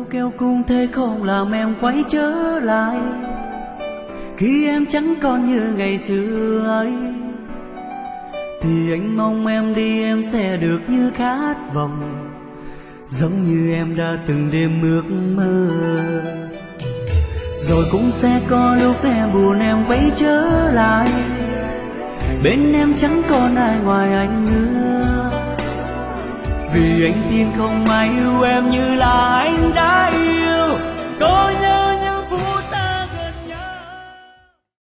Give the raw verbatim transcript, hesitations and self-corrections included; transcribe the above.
kêu cung thế không làm em quay trở lại, khi em chẳng còn như ngày xưa ấy. Thì anh mong em đi em sẽ được như khát vọng, giống như em đã từng đêm ước mơ. Rồi cũng sẽ có lúc em buồn em quay trở lại, bên em chẳng còn ai ngoài anh nữa. Vì anh tin không ai yêu em như là anh đã yêu. Tôi nhớ